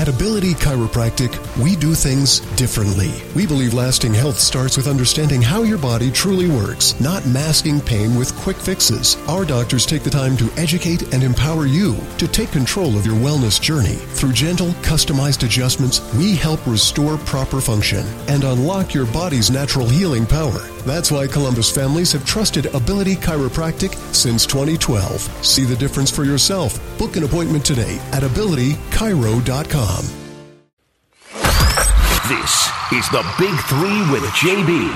At Ability Chiropractic, we do things differently. We believe lasting health starts with understanding how your body truly works, not masking pain with quick fixes. Our doctors take the time to educate and empower you to take control of your wellness journey. Through gentle, customized adjustments, we help restore proper function and unlock your body's natural healing power. That's why Columbus families have trusted Ability Chiropractic since 2012. See the difference for yourself. Book an appointment today at abilitychiro.com. This is the Big Three with JB.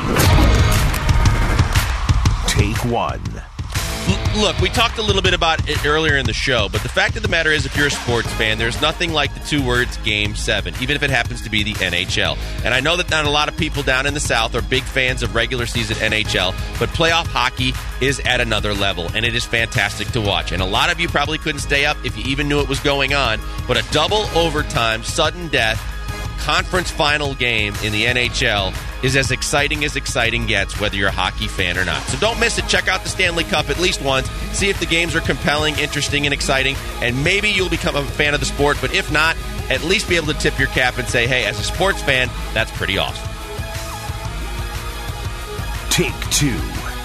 Take one. Look, we talked a little bit about it earlier in the show, but the fact of the matter is, if you're a sports fan, there's nothing like the two words Game 7, even if it happens to be the NHL. And I know that not a lot of people down in the South are big fans of regular season NHL, but playoff hockey is at another level, and it is fantastic to watch. And a lot of you probably couldn't stay up if you even knew it was going on, but a double overtime, sudden death, conference final game in the NHL is as exciting gets, whether you're a hockey fan or not. So don't miss it. Check out the Stanley Cup at least once. See if the games are compelling, interesting, and exciting, and maybe you'll become a fan of the sport. But if not, at least be able to tip your cap and say, hey, as a sports fan, that's pretty awesome. Take two.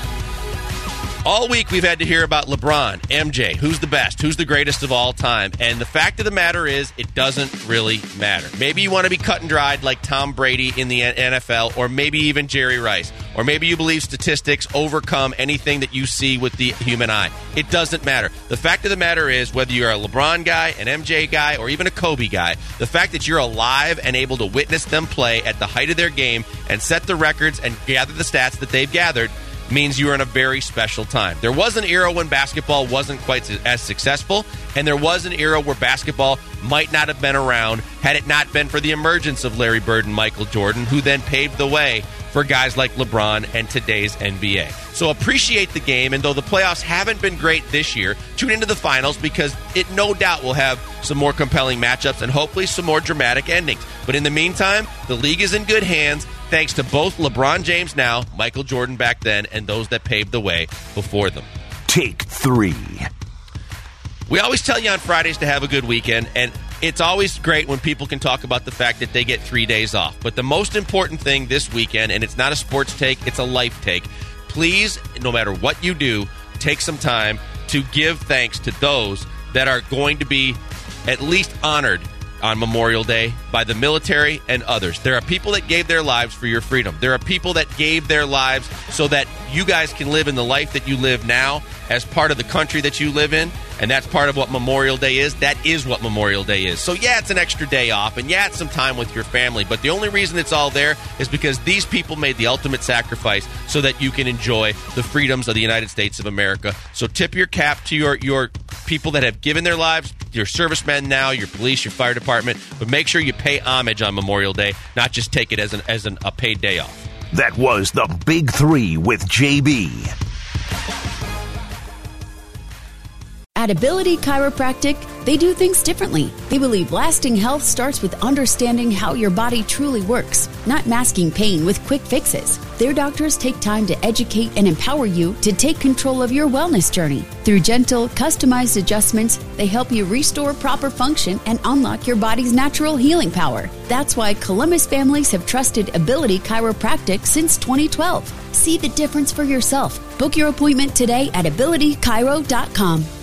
All week we've had to hear about LeBron, MJ, who's the best, who's the greatest of all time. And the fact of the matter is, it doesn't really matter. Maybe you want to be cut and dried like Tom Brady in the NFL, or maybe even Jerry Rice. Or maybe you believe statistics overcome anything that you see with the human eye. It doesn't matter. The fact of the matter is, whether you're a LeBron guy, an MJ guy, or even a Kobe guy, the fact that you're alive and able to witness them play at the height of their game and set the records and gather the stats that they've gathered means you are in a very special time. There was an era when basketball wasn't quite as successful, and there was an era where basketball might not have been around had it not been for the emergence of Larry Bird and Michael Jordan, who then paved the way for guys like LeBron and today's NBA. So appreciate the game, and though the playoffs haven't been great this year, tune into the finals because it no doubt will have some more compelling matchups and hopefully some more dramatic endings. But in the meantime, the league is in good hands thanks to both LeBron James now, Michael Jordan back then, and those that paved the way before them. Take three. We always tell you on Fridays to have a good weekend, and it's always great when people can talk about the fact that they get 3 days off. But the most important thing this weekend, and it's not a sports take, it's a life take, please, no matter what you do, take some time to give thanks to those that are going to be at least honored on Memorial Day by the military and others. There are people that gave their lives for your freedom. There are people that gave their lives so that you guys can live in the life that you live now as part of the country that you live in, and that's part of what Memorial Day is. That is what Memorial Day is. So yeah, it's an extra day off, and yeah, it's some time with your family, but the only reason it's all there is because these people made the ultimate sacrifice so that you can enjoy the freedoms of the United States of America. So tip your cap to your people that have given their lives, your servicemen now, your police, your fire department, but make sure you pay homage on Memorial Day, not just take it as a paid day off. That was the Big Three with JB. At Ability Chiropractic, they do things differently. They believe lasting health starts with understanding how your body truly works, not masking pain with quick fixes. Their doctors take time to educate and empower you to take control of your wellness journey. Through gentle, customized adjustments, they help you restore proper function and unlock your body's natural healing power. That's why Columbus families have trusted Ability Chiropractic since 2012. See the difference for yourself. Book your appointment today at abilitychiro.com.